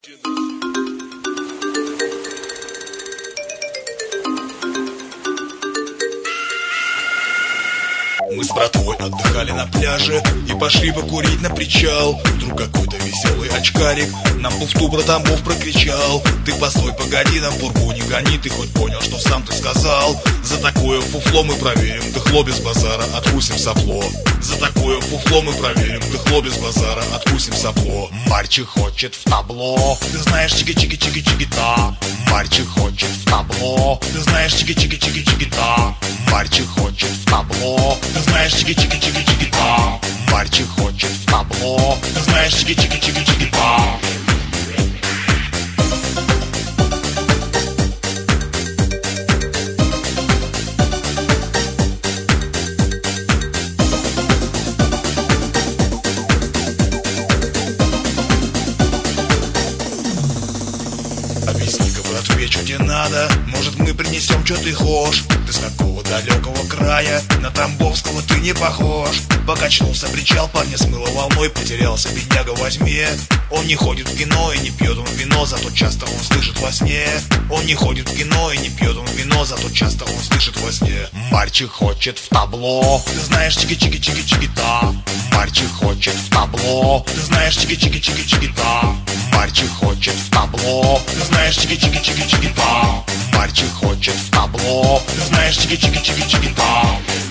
Мы с братвой отдыхали на пляже и пошли покурить на причал. Вдруг какой-то веселый очкарик нам пуфту про домов прокричал: ты постой, погоди, нам пургу не гони, ты хоть понял, что сам ты сказал? За такое фуфло мы проверим дыхло без базара, откусим сопло. За такое фуфло мы проверим дыхло без базара, откусим сопло. Мальчик хочет в табло, ты знаешь, чики-чики-чики-чики-та. Мальчик хочет в табло, ты знаешь, чики-чики-чики-чики-та. Мальчик хочет в табло, ты знаешь, чики-чики-чики-чики-та. Мальчик хочет в табло, ты знаешь, чики-чики-чики-чики-та. Объясни-ка, братве, что тебе надо? Может, мы принесем, что ты хочешь? Ты с какого далекого края? На Тамбовского ты не похож. Покачнулся причал, парня смыло волной, потерялся бедняга во тьме. Он не ходит в кино и не пьет он вино, зато часто он слышит во сне. Он не ходит в кино и не пьет он вино, зато часто он слышит во сне. Мальчик хочет в табло, ты знаешь, чики-чики-чики-чики-та. Мальчик хочет в табло, ты знаешь, чики-чики-чики-чики-та. Мальчик хочет в табло, ты знаешь, чики-чики-чики-чики-та. Мальчик хочет в табло, ты знаешь, чики-чики-чики-чики-та.